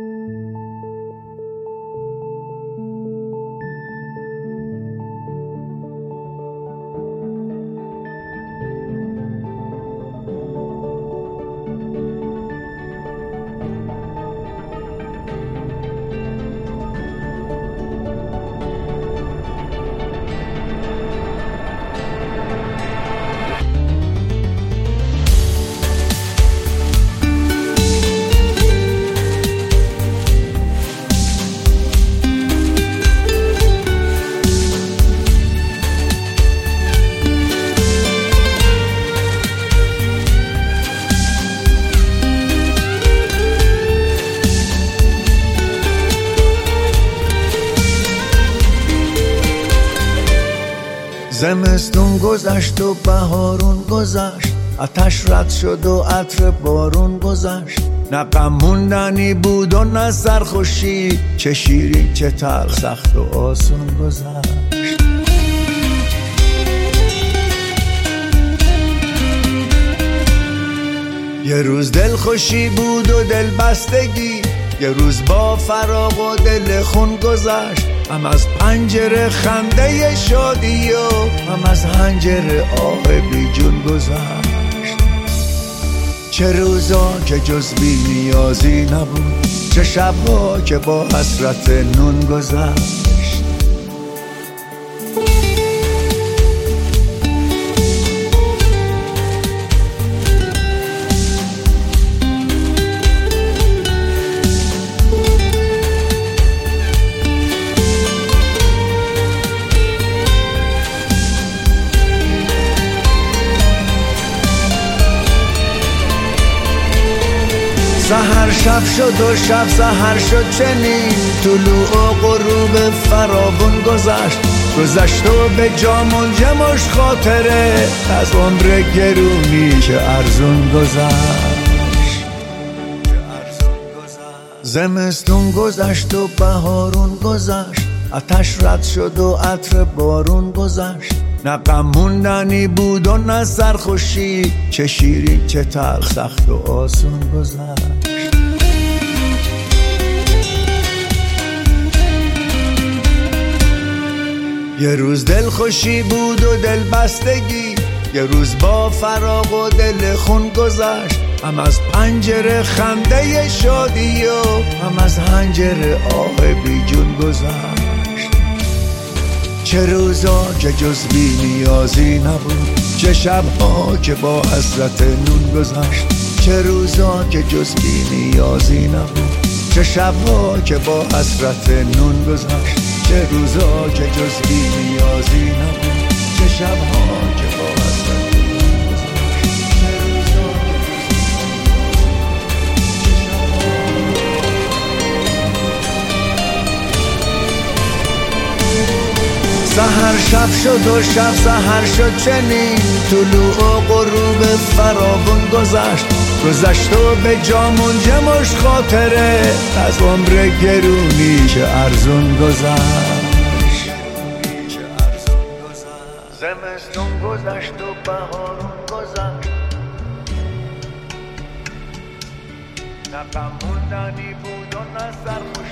زمستون گذشت و بهارون گذشت، آتش رد شد و عطر بارون گذشت. نه غم موندنی بود و نه سرخوشی، چه شیرین چه تلخ، سخت و آسون گذشت. یه روز دلخوشی بود و دل بستگی، یه روز با فراق و دل خون گذشت. هم از پنجره خنده شادی و هم از حنجره آه بی جون گذشت. چه روزا که جز بی نیازی نبود، چه شبها که با حسرت نون گذشت. سحر شب شد و شب سحر شد چنین، طلوع و غروب فراوون گذشت و به جا منجمش خاطره، از عمر گرونی که ارزون گذشت. زمستون گذشت و بهارون گذشت، آتش رد شد و عطر بارون گذشت. نه غم موندنی بود و نه سرخوشی، چه شیرین چه تلخ، سخت و آسون گذشت. یه روز دلخوشی بود و دل بستگی، یه روز با فراق و دل خون گذشت. هم از پنجره خنده شادی و هم از حنجره آه بی جون گذشت. چه روزا که جز بی نیازی نبود، چه شبها که با حسرت نون گذشت. چه روزا که جز بی نیازی نبود، چه شبها که با حسرت نون گذشت. چه روزا که جز بی نیازی نبود، چه شبها که با حسرت نون گذشت. چه روزا سحر شب شد و شب سحر شد چنین، طلوع و غروب فراوون گذشت و به جا منجمش خاطره، از عمر گرونی که ارزون گذشت. زمستون گذشت و بهارون گذشت، نه غم موندنی بود و نه سرخوشی.